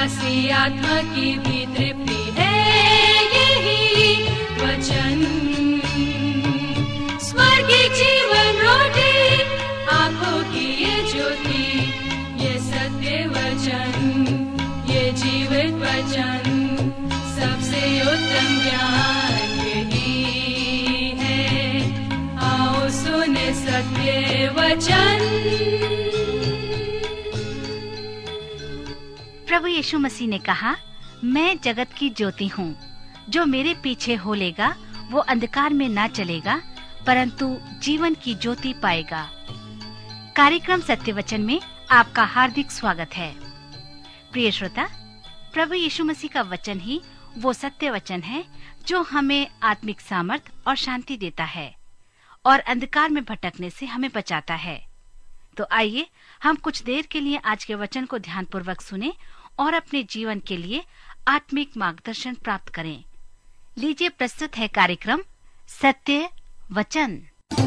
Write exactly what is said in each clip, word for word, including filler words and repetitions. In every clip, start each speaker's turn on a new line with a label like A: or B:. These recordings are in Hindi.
A: प्यासी आत्मा की भी तृप्ति है यही वचन। स्वर्गीय जीवन रोटी, आंखों की ये ज्योति, ये सत्य वचन, ये जीवित वचन, सबसे उत्तम ज्ञान यही है। आओ सुने सत्य वचन।
B: प्रभु यीशु मसीह ने कहा, मैं जगत की ज्योति हूँ। जो मेरे पीछे हो लेगा वो अंधकार में ना चलेगा परंतु जीवन की ज्योति पाएगा। कार्यक्रम सत्य वचन में आपका हार्दिक स्वागत है। प्रिय श्रोता, प्रभु यीशु मसीह का वचन ही वो सत्य वचन है जो हमें आत्मिक सामर्थ और शांति देता है और अंधकार में भटकने से हमें बचाता है। तो आइए हम कुछ देर के लिए आज के वचन को ध्यानपूर्वक सुनें और अपने जीवन के लिए आत्मिक मार्गदर्शन प्राप्त करें। लीजिए प्रस्तुत है कार्यक्रम सत्य वचन।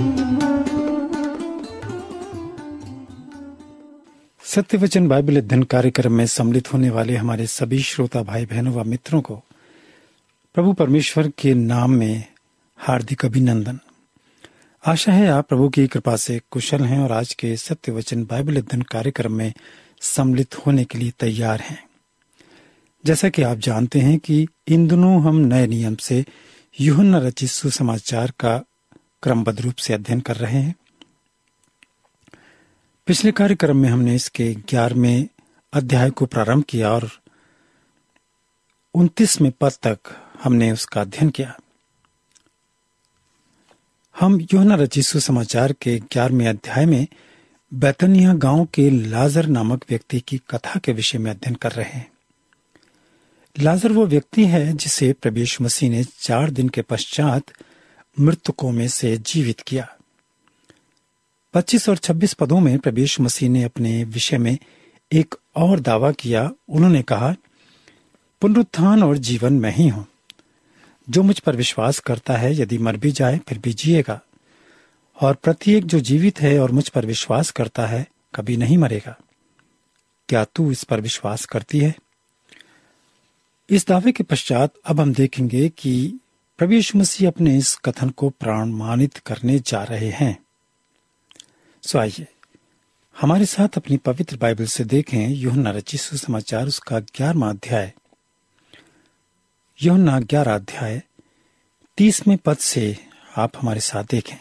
C: सत्य वचन बाइबल अध्ययन कार्यक्रम में सम्मिलित होने वाले हमारे सभी श्रोता भाई बहनों व मित्रों को प्रभु परमेश्वर के नाम में हार्दिक अभिनंदन। आशा है आप प्रभु की कृपा से कुशल हैं और आज के सत्य वचन बाइबल अध्ययन कार्यक्रम में सम्मिलित होने के लिए तैयार हैं। जैसा कि आप जानते हैं कि इन दिनों हम नए नियम से यूहन्ना रचित सुसमाचार का क्रमबद्ध रूप से अध्ययन कर रहे हैं। पिछले कार्यक्रम में हमने इसके ग्यारहवें अध्याय को प्रारंभ किया और उनतीसवें पद तक हमने उसका अध्ययन किया। हम यूहन्ना रचित सुसमाचार के ग्यारहवें अध्याय में बैतनिया गांव के लाजर नामक व्यक्ति की कथा के विषय में अध्ययन कर रहे हैं। लाजर वो व्यक्ति है जिसे प्रभु यीशु मसीह ने चार दिन के पश्चात मृतकों में से जीवित किया। पच्चीस और छब्बीस पदों में प्रभु यीशु मसीह ने अपने विषय में एक और दावा किया। उन्होंने कहा, पुनरुत्थान और जीवन मैं ही हूं। जो मुझ पर विश्वास करता है यदि मर भी जाए फिर भी जिएगा, और प्रत्येक जो जीवित है और मुझ पर विश्वास करता है कभी नहीं मरेगा। क्या तू इस पर विश्वास करती है? इस दावे के पश्चात अब हम देखेंगे कि प्रभु यीशु मसीह अपने इस कथन को प्रमाणित करने जा रहे हैं। सो आइए हमारे साथ अपनी पवित्र बाइबल से देखें यूहन्ना रचित सुसमाचार उसका ग्यारहवां अध्याय। यूहन्ना ग्यारह अध्याय तीसवें पद से आप हमारे साथ देखें।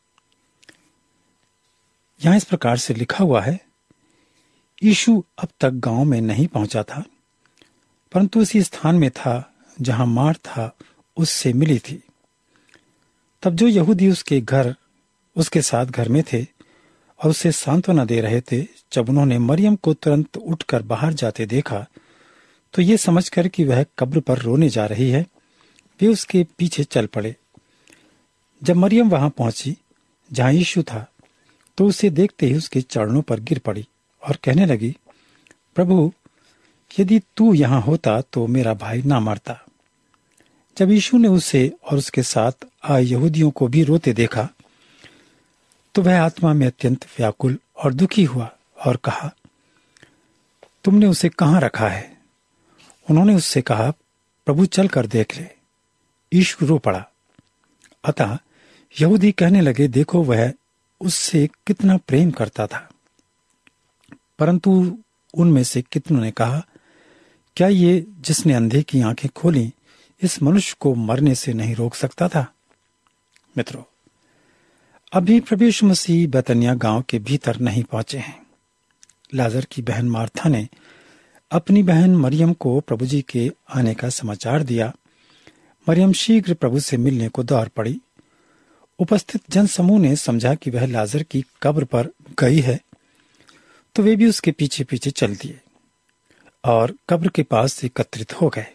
C: यहां इस प्रकार से लिखा हुआ है, यीशु अब तक गांव में नहीं पहुंचा था परंतु उसी स्थान में था जहां मार्था उससे मिली थी। तब जो यहूदी उसके घर उसके साथ घर में थे और उसे सांत्वना दे रहे थे, जब उन्होंने मरियम को तुरंत उठकर बाहर जाते देखा तो ये समझकर कि वह कब्र पर रोने जा रही है, वे उसके पीछे चल पड़े। जब मरियम वहां पहुंची जहां यीशु था तो उसे देखते ही उसके चरणों पर गिर पड़ी और कहने लगी, प्रभु, यदि तू यहां होता तो मेरा भाई ना मरता। जब यीशु ने उसे और उसके साथ आए यहूदियों को भी रोते देखा तो वह आत्मा में अत्यंत व्याकुल और दुखी हुआ और कहा, तुमने उसे कहां रखा है? उन्होंने उससे कहा, प्रभु, चल कर देख ले। यीशु रो पड़ा। अतः यहूदी कहने लगे, देखो वह उससे कितना प्रेम करता था। परंतु उनमें से कितनों ने कहा, क्या ये जिसने अंधे की आंखें खोली इस मनुष्य को मरने से नहीं रोक सकता था? मित्रों, अभी प्रभु यीशु मसीह बैतनिया गांव के भीतर नहीं पहुंचे हैं। लाजर की बहन मार्था ने अपनी बहन मरियम को प्रभु जी के आने का समाचार दिया। मरियम शीघ्र प्रभु से मिलने को दौड़ पड़ी। उपस्थित जनसमूह ने समझा कि वह लाजर की कब्र पर गई है तो वे भी उसके पीछे पीछे चल दिए और कब्र के पास एकत्रित हो गए।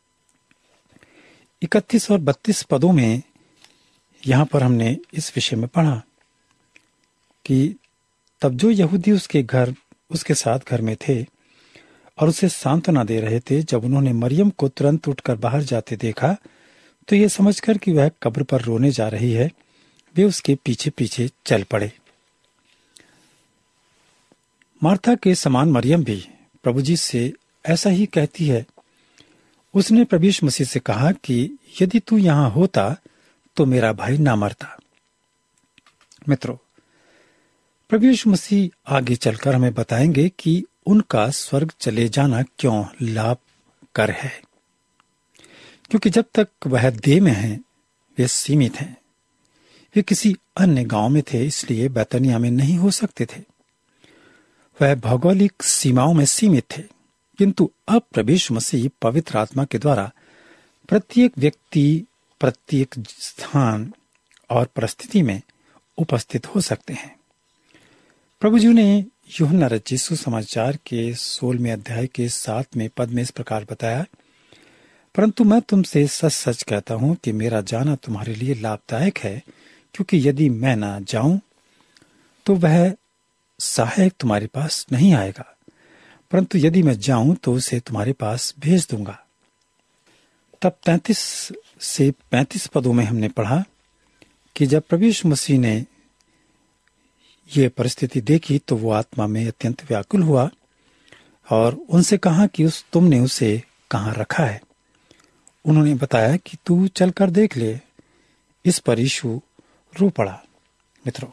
C: इकतीस और बत्तीस पदों में यहां पर हमने इस विषय में पढ़ा कि तब जो यहूदी उसके घर उसके साथ घर में थे और उसे सांत्वना दे रहे थे, जब उन्होंने मरियम को तुरंत उठकर बाहर जाते देखा तो ये समझकर कि वह कब्र पर रोने जा रही है, वे उसके पीछे पीछे चल पड़े। मार्था के समान मरियम भी प्रभु जी से ऐसा ही कहती है। उसने प्रभु यीशु मसीह से कहा कि यदि तू यहां होता तो मेरा भाई ना मरता। मित्रों, प्रभु यीशु मसीह आगे चलकर हमें बताएंगे कि उनका स्वर्ग चले जाना क्यों लाभकर है, क्योंकि जब तक वह देह में हैं वे सीमित हैं। वे किसी अन्य गांव में थे, इसलिए बैतनिया में नहीं हो सकते थे। वह भौगोलिक सीमाओं में सीमित थे, किंतु अब प्रभु यीशु मसीह पवित्र आत्मा के द्वारा प्रत्येक व्यक्ति, प्रत्येक स्थान और परिस्थिति में उपस्थित हो सकते हैं। प्रभु जी ने यूहन्ना रचित सुसमाचार के सोलहवें अध्याय के सातवें पद में इस प्रकार बताया, परंतु मैं तुमसे सच सच कहता हूं कि मेरा जाना तुम्हारे लिए लाभदायक है, क्योंकि यदि मैं ना जाऊं तो वह सहायक तुम्हारे पास नहीं आएगा, परंतु यदि मैं जाऊं तो उसे तुम्हारे पास भेज दूंगा। तब तैंतीस से पैंतीस पदों में हमने पढ़ा कि जब प्रभु यीशु मसीह ने यह परिस्थिति देखी तो वो आत्मा में अत्यंत व्याकुल हुआ और उनसे कहा कि उस तुमने उसे कहाँ रखा है। उन्होंने बताया कि तू चलकर देख ले। इस पर यीशु रो पड़ा। मित्रों,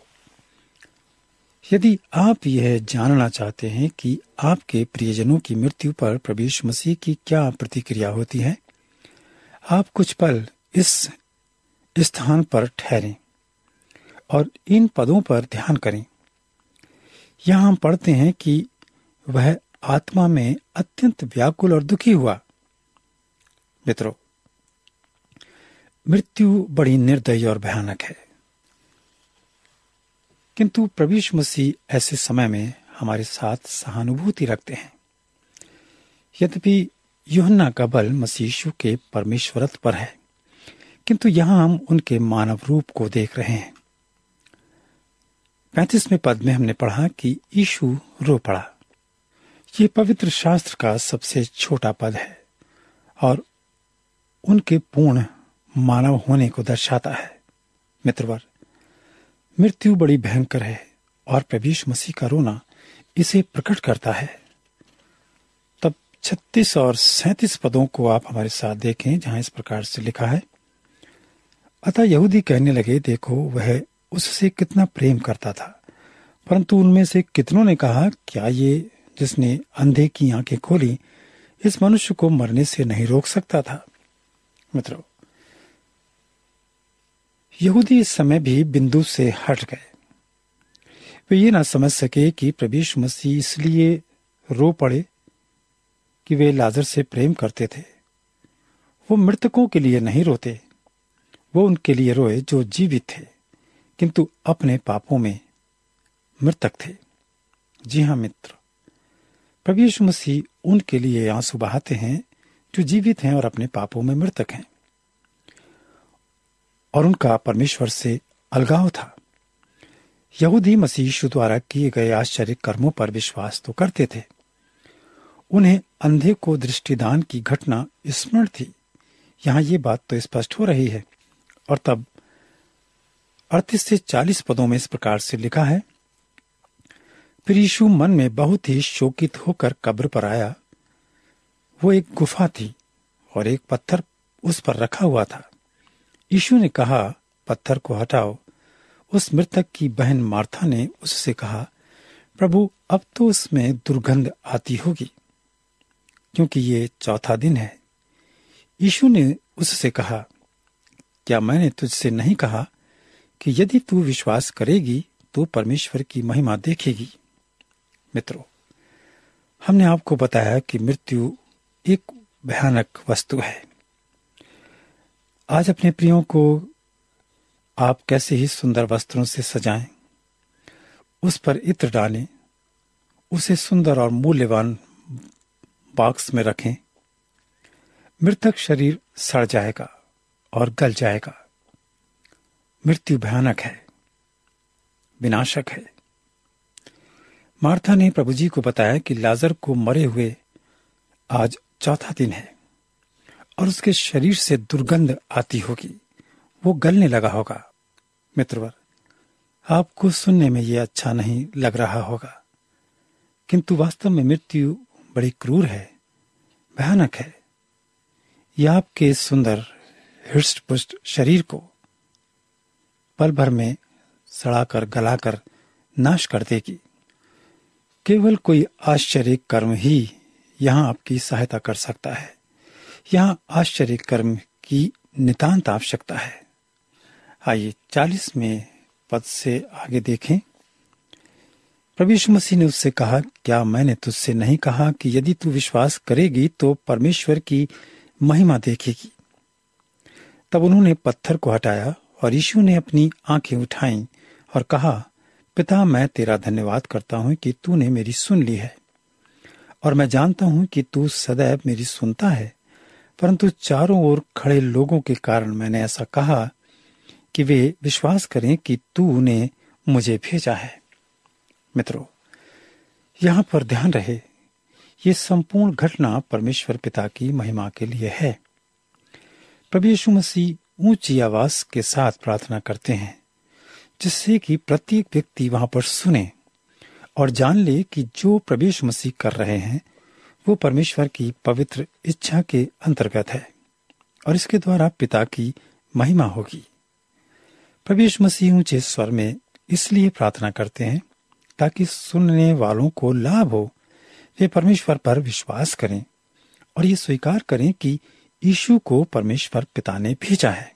C: यदि आप यह जानना चाहते हैं कि आपके प्रियजनों की मृत्यु पर प्रभु यीशु मसीह की क्या प्रतिक्रिया होती है, आप कुछ पल इस स्थान पर ठहरें और इन पदों पर ध्यान करें। यहां हम पढ़ते हैं कि वह आत्मा में अत्यंत व्याकुल और दुखी हुआ। मित्रों, मृत्यु बड़ी निर्दयी और भयानक है, किंतु प्रभु यीशु मसीह ऐसे समय में हमारे साथ सहानुभूति रखते हैं। यद्यपि यूहन्ना का बल मसीह यीशु के परमेश्वरत्व पर है, किंतु यहां हम उनके मानव रूप को देख रहे हैं। पैंतीसवें पद में हमने पढ़ा कि यीशु रो पड़ा। ये पवित्र शास्त्र का सबसे छोटा पद है और उनके पूर्ण मानव होने को दर्शाता है। मित्रवर, मृत्यु बड़ी भयंकर है और प्रभु यीशु मसीह का रोना इसे प्रकट करता है। तब छत्तीस और सैंतीस पदों को आप हमारे साथ देखें, जहां इस प्रकार से लिखा है, अतः यहूदी कहने लगे, देखो वह उससे कितना प्रेम करता था। परंतु उनमें से कितनों ने कहा, क्या ये जिसने अंधे की आंखें खोली इस मनुष्य को मरने से नहीं रोक सकता था? मित्रों, यहूदी इस समय भी बिंदु से हट गए। वे ये ना समझ सके कि प्रभु यीशु मसीह इसलिए रो पड़े कि वे लाजर से प्रेम करते थे। वो मृतकों के लिए नहीं रोते, वो उनके लिए रोए जो जीवित थे किंतु अपने पापों में मृतक थे। जी हाँ मित्र, प्रभु यीशु मसीह उनके लिए आंसू बहाते हैं जो जीवित हैं और अपने पापों में मृतक हैं। और उनका परमेश्वर से अलगाव था। यहूदी मसीह यीशु द्वारा किए गए आश्चर्य कर्मों पर विश्वास तो करते थे। उन्हें अंधे को दृष्टिदान की घटना स्मरण थी। यहां ये बात तो स्पष्ट हो रही है। और तब अड़तीस से चालीस पदों में इस प्रकार से लिखा है, फिर यीशु मन में बहुत ही शोकित होकर कब्र पर आया। वो एक गुफा थी और एक पत्थर उस पर रखा हुआ था। यीशु ने कहा, पत्थर को हटाओ। उस मृतक की बहन मार्था ने उससे कहा, प्रभु अब तो उसमें दुर्गंध आती होगी, क्योंकि ये चौथा दिन है। यीशु ने उससे कहा, क्या मैंने तुझसे नहीं कहा कि यदि तू विश्वास करेगी तो परमेश्वर की महिमा देखेगी? मित्रों, हमने आपको बताया कि मृत्यु एक भयानक वस्तु है। आज अपने प्रियों को आप कैसे ही सुंदर वस्त्रों से सजाएं, उस पर इत्र डालें, उसे सुंदर और मूल्यवान बॉक्स में रखें। मृतक शरीर सड़ जाएगा और गल जाएगा। मृत्यु भयानक है, विनाशक है। मार्था ने प्रभु जी को बताया कि लाजर को मरे हुए आज चौथा दिन है और उसके शरीर से दुर्गंध आती होगी, वो गलने लगा होगा। मित्रवर, आपको सुनने में यह अच्छा नहीं लग रहा होगा, किंतु वास्तव में मृत्यु बड़ी क्रूर है भयानक है। यह आपके सुंदर हृष्ट पुष्ट शरीर को पल भर में सड़ाकर गलाकर नाश कर देगी। केवल कोई आश्चर्य कर्म ही यहाँ आपकी सहायता कर सकता है। यहाँ आश्चर्य कर्म की नितांत आवश्यकता है। आइए चालीसवें पद से आगे देखें। प्रभु यीशु मसीह ने उससे कहा, क्या मैंने तुझसे नहीं कहा कि यदि तू विश्वास करेगी तो परमेश्वर की महिमा देखेगी। तब उन्होंने पत्थर को हटाया और यीशु ने अपनी आंखें उठाईं और कहा, पिता, मैं तेरा धन्यवाद करता हूं कि तूने मेरी सुन ली है, और मैं जानता हूं कि तू सदैव मेरी सुनता है, परंतु चारों ओर खड़े लोगों के कारण मैंने ऐसा कहा कि वे विश्वास करें कि तूने मुझे भेजा है। मित्रों, यहाँ पर ध्यान रहे, ये संपूर्ण घटना परमेश्वर पिता की महिमा के लिए है। प्रभु यीशु मसीह ऊंची आवाज के साथ प्रार्थना करते हैं, जिससे कि प्रत्येक व्यक्ति वहां पर सुने और जान ले कि जो प्रभु यीशु मसीह कर रहे हैं वो परमेश्वर की पवित्र इच्छा के अंतर्गत है और इसके द्वारा पिता की महिमा होगी। प्रभु यीशु मसीह ऊंचे स्वर में इसलिए प्रार्थना करते हैं ताकि सुनने वालों को लाभ हो, वे परमेश्वर पर विश्वास करें और ये स्वीकार करें कि यीशु को परमेश्वर पिता ने भेजा है।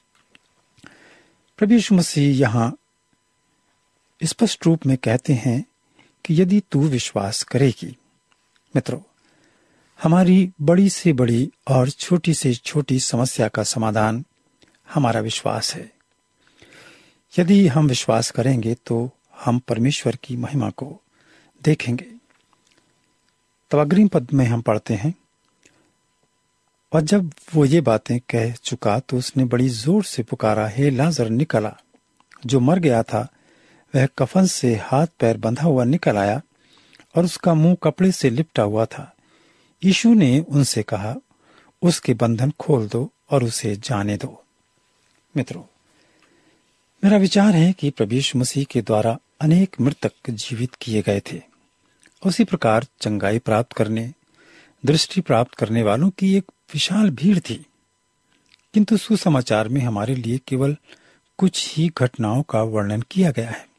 C: प्रभु यीशु मसीह यहाँ स्पष्ट रूप में कहते हैं कि यदि तू विश्वास करेगी। मित्रों, हमारी बड़ी से बड़ी और छोटी से छोटी समस्या का समाधान हमारा विश्वास है। यदि हम विश्वास करेंगे तो हम परमेश्वर की महिमा को देखेंगे। तब अग्रिम पद में हम पढ़ते हैं, और जब वो ये बातें कह चुका तो उसने बड़ी जोर से पुकारा, हे लाजर निकला। जो मर गया था वह कफन से हाथ पैर बंधा हुआ निकल आया और उसका मुंह कपड़े से लिपटा हुआ था। यीशु ने उनसे कहा, उसके बंधन खोल दो और उसे जाने दो। मित्रों, मेरा विचार है कि प्रभु यीशु मसीह के द्वारा अनेक मृतक जीवित किए गए थे। उसी प्रकार चंगाई प्राप्त करने, दृष्टि प्राप्त करने वालों की एक विशाल भीड़ थी, किंतु सुसमाचार में हमारे लिए केवल कुछ ही घटनाओं का वर्णन किया गया है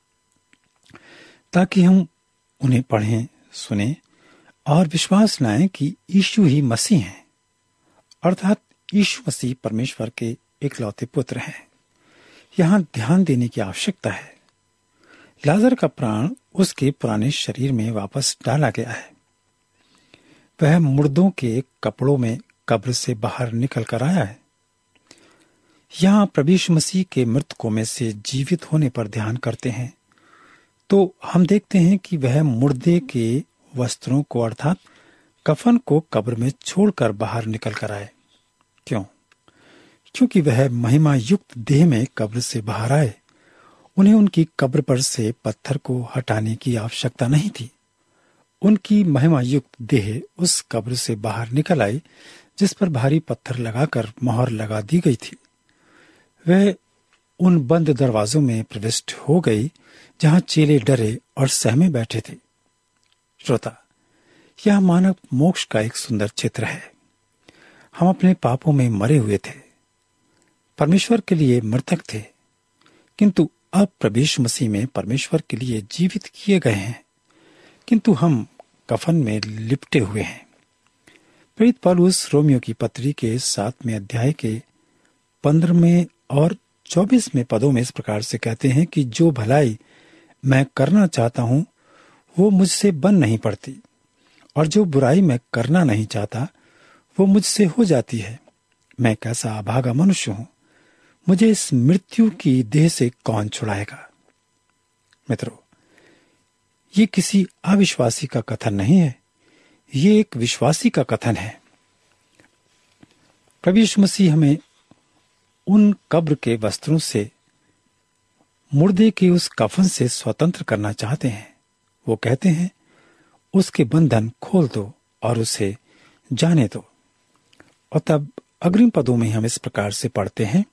C: ताकि हम उन्हें पढ़ें, सुने और विश्वास लाएं कि यीशु ही मसीह हैं, अर्थात यीशु मसीह परमेश्वर के इकलौते पुत्र हैं। यहां ध्यान देने की आवश्यकता है, लाजर का प्राण उसके पुराने शरीर में वापस डाला गया है। वह मुर्दों के कपड़ों में कब्र से बाहर निकल कर आया है। यहां प्रभु यीशु मसीह के मृतकों में से जीवित होने पर ध्यान करते हैं तो हम देखते हैं कि वह मुर्दे के वस्त्रों को अर्थात कफन को कब्र में छोड़कर बाहर निकल कर आए। क्यों? क्योंकि वह महिमा युक्त देह में कब्र से बाहर आए। उन्हें उनकी कब्र पर से पत्थर को हटाने की आवश्यकता नहीं थी। उनकी महिमा युक्त देह उस कब्र से बाहर निकल आई जिस पर भारी पत्थर लगाकर मोहर लगा दी गई थी। वह उन बंद दरवाजों में प्रविष्ट हो गई जहां चेले डरे और सहमे बैठे थे। श्रोता, यह मानव मोक्ष का एक सुंदर चित्र है। हम अपने पापों में मरे हुए थे, परमेश्वर के लिए मृतक थे, किंतु अब प्रभु यीशु मसीह में परमेश्वर के लिए जीवित किए गए हैं, किंतु हम कफन में लिपटे हुए हैं। प्रेरित पौलुस रोमियो की पत्री के सातवें अध्याय के पंद्रहवें और चौबीसवें पदों में इस प्रकार से कहते हैं कि जो भलाई मैं करना चाहता हूं वो मुझसे बन नहीं पड़ती, और जो बुराई मैं करना नहीं चाहता वो मुझसे हो जाती है। मैं कैसा अभागा मनुष्य हूं, मुझे इस मृत्यु की देह से कौन छुड़ाएगा। मित्रों, ये किसी अविश्वासी का कथन नहीं है, ये एक विश्वासी का कथन है। प्रभु यीशु मसीह हमें उन कब्र के वस्त्रों से, मुर्दे के उस कफन से स्वतंत्र करना चाहते हैं। वो कहते हैं, उसके बंधन खोल दो और उसे जाने दो। और तब अग्रिम पदों में हम इस प्रकार से पढ़ते हैं,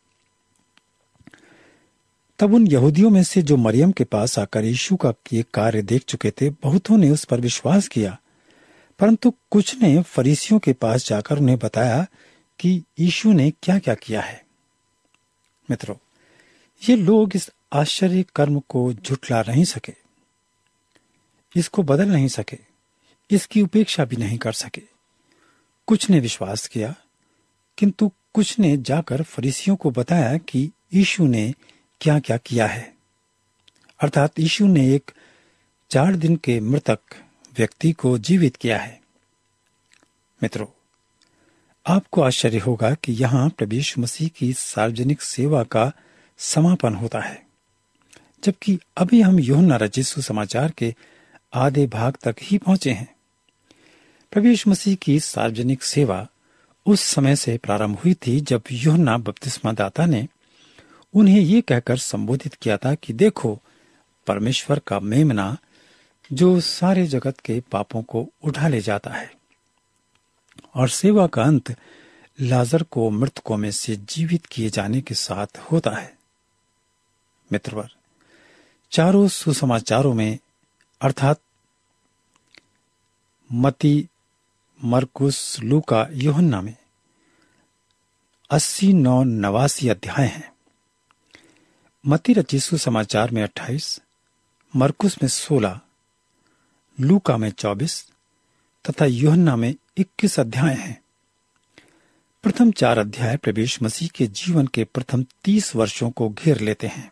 C: तब उन यहूदियों में से जो मरियम के पास आकर यीशु का ये कार्य देख चुके थे, बहुतों ने उस पर विश्वास किया, परंतु कुछ ने फरीसियों के पास जाकर उन्हें बताया कि यीशु ने क्या क्या किया है। मित्रों, ये लोग इस आश्चर्य कर्म को झुठला नहीं सके, इसको बदल नहीं सके, इसकी उपेक्षा भी नहीं कर सके। कुछ ने विश्वास किया, किंतु कुछ ने जाकर फरीसियों को बताया कि यीशु ने क्या क्या किया है। अर्थात यीशु ने एक चार दिन के मृतक व्यक्ति को जीवित किया है। मित्रों, आपको आश्चर्य होगा कि यहाँ प्रभु यीशु मसीह की सार्वजनिक सेवा का समापन होता है, जबकि अभी हम यूहन्ना रचित सुसमाचार के आधे भाग तक ही पहुंचे हैं। प्रभु यीशु मसीह की सार्वजनिक सेवा उस समय से प्रारंभ हुई थी जब यूहन्ना बपतिस्मा दाता ने उन्हें ये कहकर संबोधित किया था कि देखो, परमेश्वर का मेमना जो सारे जगत के पापों को उठा ले जाता है। और सेवा का अंत लाजर को मृतकों में से जीवित किए जाने के साथ होता है। मित्रवर, चारों सुसमाचारों में अर्थात मती, मरकुस, लूका, यूहन्ना में अस्सी नौ नवासी अध्याय हैं। मती रचित सुसमाचार में अट्ठाईस, मरकुस में सोलह, लूका में चौबीस तथा यूहन्ना में इक्कीस अध्याय हैं। प्रथम चार अध्याय प्रभु यीशु मसीह के जीवन के प्रथम तीस वर्षों को घेर लेते हैं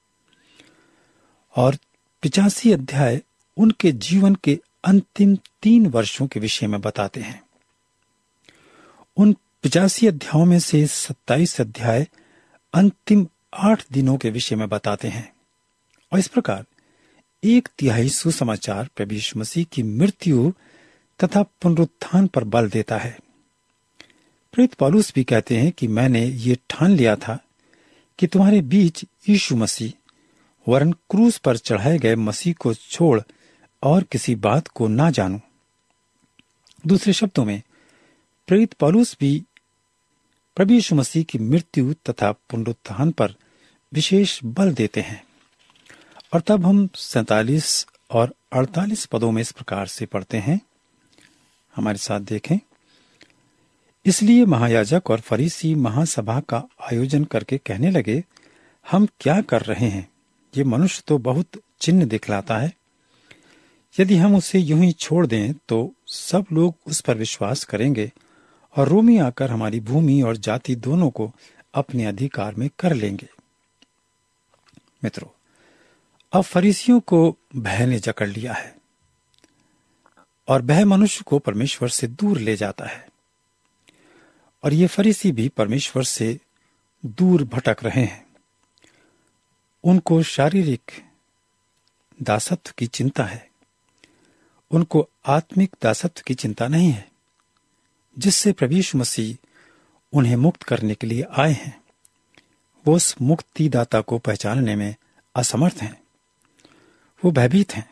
C: और पिचासी अध्याय उनके जीवन के अंतिम तीन वर्षों के विषय में बताते हैं। उन पिचासी अध्यायों में से सत्ताईस अध्याय अंतिम आठ दिनों के विषय में बताते हैं और इस प्रकार एक तिहाई सुसमाचार प्रभु यीशु मसीह की मृत्यु तथा पुनरुत्थान पर बल देता है। प्रेरित पौलुस भी कहते हैं कि मैंने ये ठान लिया था कि तुम्हारे बीच यीशु मसीह वरन क्रूस पर चढ़ाए गए मसीह को छोड़ और किसी बात को ना जानूं। दूसरे शब्दों में प्रेरित पौलुस भी प्रभु यीशु मसीह की मृत्यु तथा पुनरुत्थान पर विशेष बल देते हैं। और तब हम सैतालीस और अड़तालीस पदों में इस प्रकार से पढ़ते हैं, हमारे साथ देखें। इसलिए महायाजक और फरीसी महासभा का आयोजन करके कहने लगे, हम क्या कर रहे हैं? ये मनुष्य तो बहुत चिन्ह दिखलाता है। यदि हम उसे यूं ही छोड़ दें तो सब लोग उस पर विश्वास करेंगे और रोमी आकर हमारी भूमि और जाति दोनों को अपने अधिकार में कर लेंगे। मित्रों, अब फरीसियों को भय ने जकड़ लिया है और भय मनुष्य को परमेश्वर से दूर ले जाता है और ये फरीसी भी परमेश्वर से दूर भटक रहे हैं। उनको शारीरिक दासत्व की चिंता है, उनको आत्मिक दासत्व की चिंता नहीं है, जिससे प्रभु यीशु मसीह उन्हें मुक्त करने के लिए आए हैं। वो उस मुक्तिदाता को पहचानने में असमर्थ हैं, वो भयभीत हैं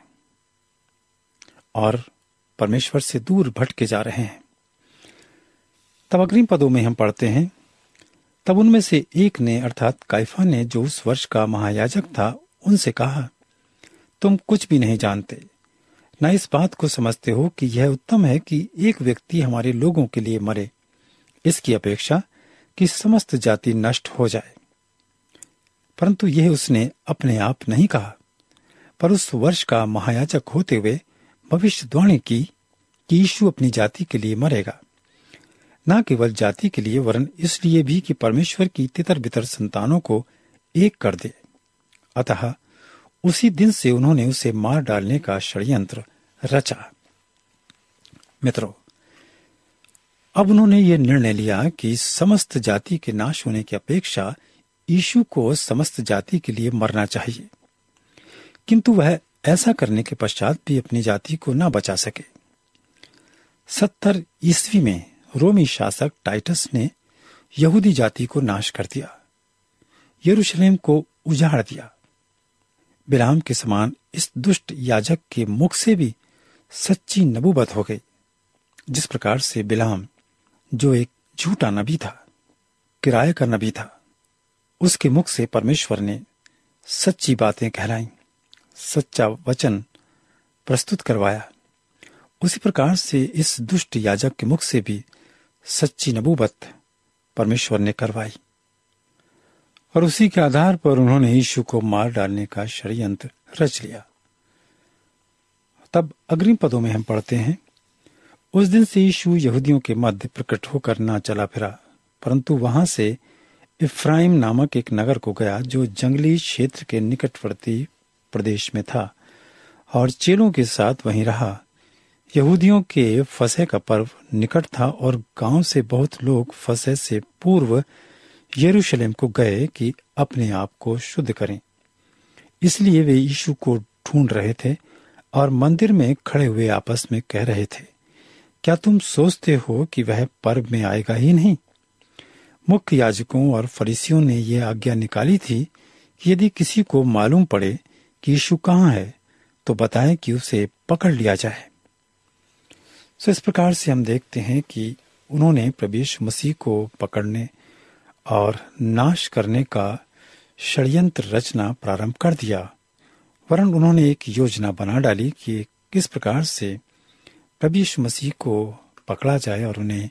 C: और परमेश्वर से दूर भटके जा रहे हैं। तब अग्रिम पदों में हम पढ़ते हैं, तब उनमें से एक ने अर्थात काइफा ने, जो उस वर्ष का महायाजक था, उनसे कहा, तुम कुछ भी नहीं जानते, न इस बात को समझते हो कि यह उत्तम है कि एक व्यक्ति हमारे लोगों के लिए मरे, इसकी अपेक्षा कि समस्त जाति नष्ट हो जाए। परंतु यह उसने अपने आप नहीं कहा, पर उस वर्ष का महायाजक होते हुए भविष्यवाणी की कि यीशु अपनी जाति के लिए मरेगा, न केवल जाति के लिए वरन इसलिए भी कि परमेश्वर की तितर बितर संतानों को एक कर दे। अतः उसी दिन से उन्होंने उसे मार डालने का षड्यंत्र रचा। मित्रों, अब उन्होंने ये निर्णय लिया कि समस्त जाति के नाश होने की अपेक्षा यीशु को समस्त जाति के लिए मरना चाहिए, किंतु वह ऐसा करने के पश्चात भी अपनी जाति को न बचा सके। सत्तर ईस्वी में रोमी शासक टाइटस ने यहूदी जाति को नाश कर दिया, यरूशलेम को उजाड़ दिया। बिलाम के समान इस दुष्ट याजक के मुख से भी सच्ची नबूवत हो गई। जिस प्रकार से बिलाम, जो एक झूठा नबी था, किराए का नबी था, उसके मुख से परमेश्वर ने सच्ची बातें कहलाई, सच्चा वचन प्रस्तुत करवाया, उसी प्रकार से इस दुष्ट याजक के मुख से भी सच्ची नबूवत परमेश्वर ने करवाई और उसी के आधार पर उन्होंने यीशु को मार डालने का षड्यंत्र रच लिया। तब अग्रिम पदों में हम पढ़ते हैं, उस दिन से यीशु यहूदियों के मध्य प्रकट होकर ना चला फिरा, परंतु वहां से इफ्राइम नामक एक नगर को गया जो जंगली क्षेत्र के निकटवर्ती प्रदेश में था, और चेलों के साथ वहीं रहा। यहूदियों के फसह का पर्व निकट था और गांव से बहुत लोग फसह से पूर्व यरूशलेम को गए कि अपने आप को शुद्ध करें। इसलिए वे यीशु को ढूंढ रहे थे और मंदिर में खड़े हुए आपस में कह रहे थे, क्या तुम सोचते हो कि वह पर्व में आएगा ही नहीं? मुख्य याजकों और फरीसियों ने यह आज्ञा निकाली थी कि यदि किसी को मालूम पड़े कि यीशु कहाँ है तो बताएं कि उसे पकड़ लिया जाए। सो इस प्रकार से हम देखते हैं कि उन्होंने प्रभु यीशु मसीह को पकड़ने और नाश करने का षड्यंत्र रचना प्रारंभ कर दिया, वरन उन्होंने एक योजना बना डाली कि किस प्रकार से प्रभु यीशु मसीह को पकड़ा जाए और उन्हें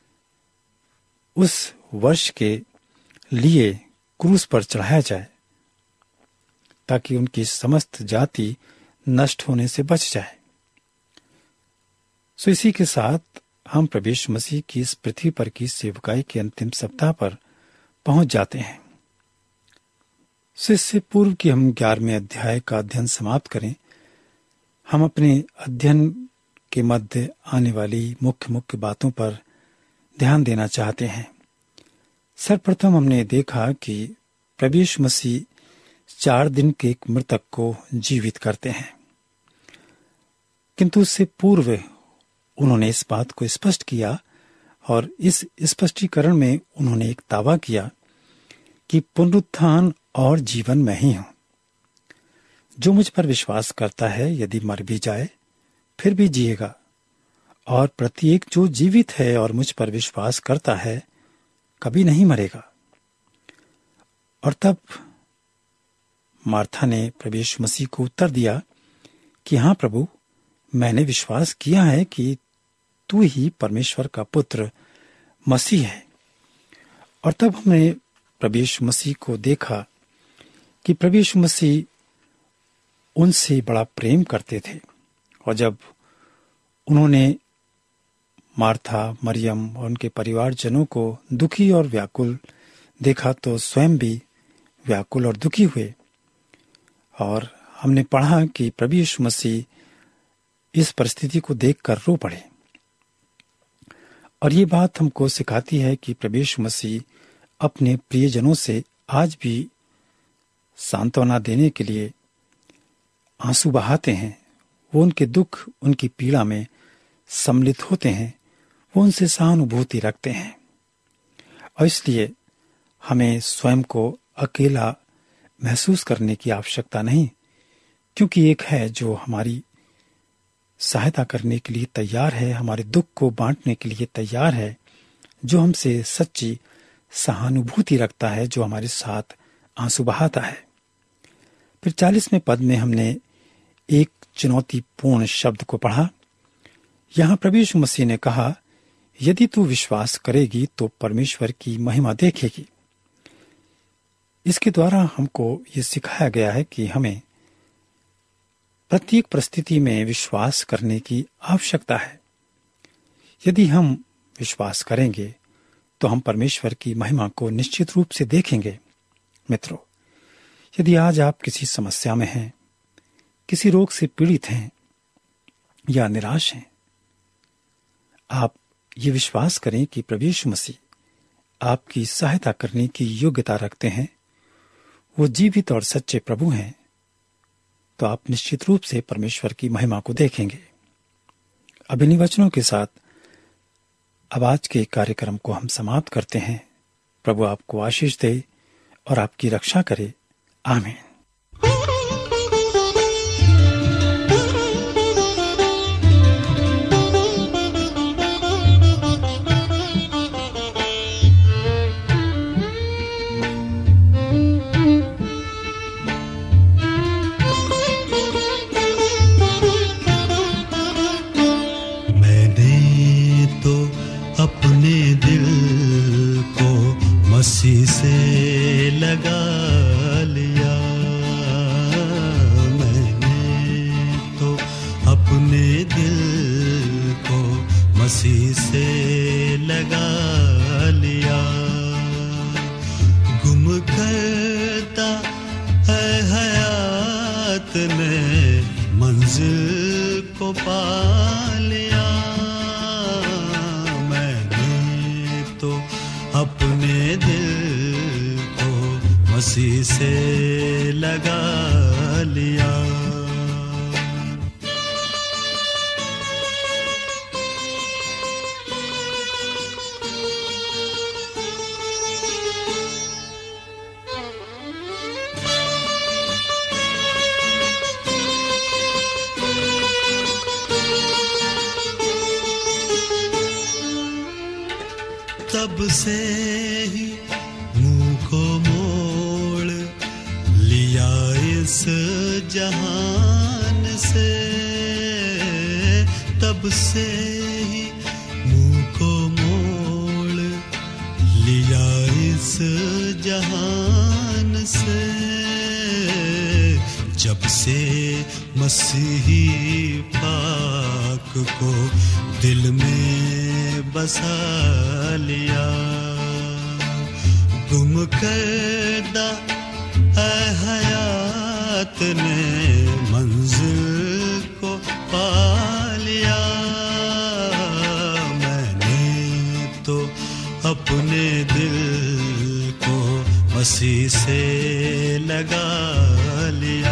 C: उस वर्ष के लिए क्रूस पर चढ़ाया जाए ताकि उनकी समस्त जाति नष्ट होने से बच जाए। सो इसी के साथ हम प्रभु यीशु मसीह की इस पृथ्वी पर की सेवकाई के अंतिम सप्ताह पर पहुंच जाते हैं। सो इससे पूर्व कि हम ग्यारहवें अध्याय का अध्ययन समाप्त करें, हम अपने अध्ययन के मध्य आने वाली मुख्य मुख्य बातों पर ध्यान देना चाहते हैं। सर्वप्रथम हमने देखा कि प्रभु यीशु मसीह चार दिन के एक मृतक को जीवित करते हैं, किंतु उससे पूर्व उन्होंने इस बात को स्पष्ट किया और इस स्पष्टीकरण में उन्होंने एक दावा किया कि पुनरुत्थान और जीवन मैं ही हूं। जो मुझ पर विश्वास करता है यदि मर भी जाए फिर भी जिएगा, और प्रत्येक जो जीवित है और मुझ पर विश्वास करता है कभी नहीं मरेगा। और तब मार्था ने प्रभु यीशु मसीह को उत्तर दिया कि हाँ प्रभु, मैंने विश्वास किया है कि तू ही परमेश्वर का पुत्र मसीह है। और तब हमने प्रभु यीशु मसीह को देखा कि प्रभु यीशु मसीह उनसे बड़ा प्रेम करते थे, और जब उन्होंने मार्था, मरियम और उनके परिवारजनों को दुखी और व्याकुल देखा तो स्वयं भी व्याकुल और दुखी हुए। और हमने पढ़ा कि प्रभु यीशु मसीह इस परिस्थिति को देखकर रो पड़े। और ये बात हमको सिखाती है कि प्रभु यीशु मसीह अपने प्रियजनों से आज भी सांत्वना देने के लिए आंसू बहाते हैं। वो उनके दुख, उनकी पीड़ा में सम्मिलित होते हैं, वो उनसे सहानुभूति रखते हैं। और इसलिए हमें स्वयं को अकेला महसूस करने की आवश्यकता नहीं, क्योंकि एक है जो हमारी सहायता करने के लिए तैयार है, हमारे दुख को बांटने के लिए तैयार है, जो हमसे सच्ची सहानुभूति रखता है, जो हमारे साथ आंसू बहाता है। फिर चालीसवें पद में हमने एक चुनौतीपूर्ण शब्द को पढ़ा। यहां प्रभु यीशु मसीह ने कहा, यदि तू विश्वास करेगी तो परमेश्वर की महिमा देखेगी। इसके द्वारा हमको ये सिखाया गया है कि हमें प्रत्येक परिस्थिति में विश्वास करने की आवश्यकता है। यदि हम विश्वास करेंगे तो हम परमेश्वर की महिमा को निश्चित रूप से देखेंगे। मित्रों, यदि आज आप किसी समस्या में हैं, किसी रोग से पीड़ित हैं या निराश हैं, आप ये विश्वास करें कि प्रभु यीशु मसीह आपकी सहायता करने की योग्यता रखते हैं, वो जीवित और सच्चे प्रभु हैं, तो आप निश्चित रूप से परमेश्वर की महिमा को देखेंगे। अब इन्हीं वचनों के साथ अब आज के कार्यक्रम को हम समाप्त करते हैं। प्रभु आपको आशीष दे और आपकी रक्षा करे। आमीन।
D: मसीह से लगा लिया। गुम करता है हयात ने मंजिल को पा लिया। मैंने तो अपने दिल को मसीह से लगा लिया। तब से ही मुंह को मोड़ लिया इस जहान से। तब से ही मुंह को मोड़ लिया इस जहान से। जब से मसीही पाक को दिल में बसा लिया। गुम करदा है हयात ने मंजिल को पा लिया। मैंने तो अपने दिल को मसीह से लगा लिया।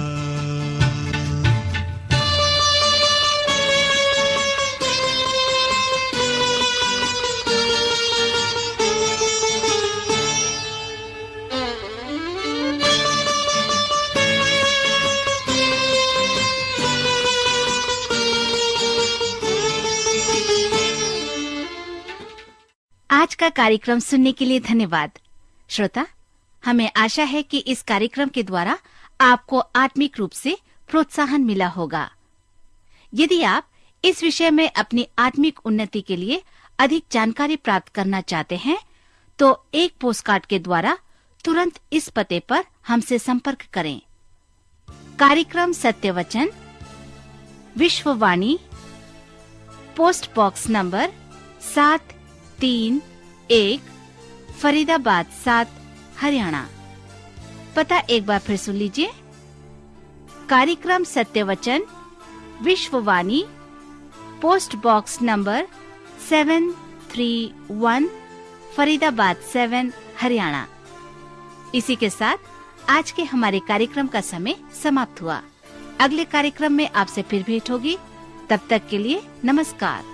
B: आज का कार्यक्रम सुनने के लिए धन्यवाद। श्रोता, हमें आशा है कि इस कार्यक्रम के द्वारा आपको आत्मिक रूप से प्रोत्साहन मिला होगा। यदि आप इस विषय में अपनी आत्मिक उन्नति के लिए अधिक जानकारी प्राप्त करना चाहते हैं, तो एक पोस्टकार्ड के द्वारा तुरंत इस पते पर हमसे संपर्क करें। कार्यक्रम Satyavachan, Vishwavani, post box number सात तीन एक, फरीदाबाद सात, हरियाणा। पता एक बार फिर सुन लीजिए। कार्यक्रम Satyavachan, Vishwavani, post box number seven three one, Faridabad seven, Haryana. इसी के साथ आज के हमारे कार्यक्रम का समय समाप्त हुआ। अगले कार्यक्रम में आपसे फिर भेंट होगी। तब तक के लिए नमस्कार।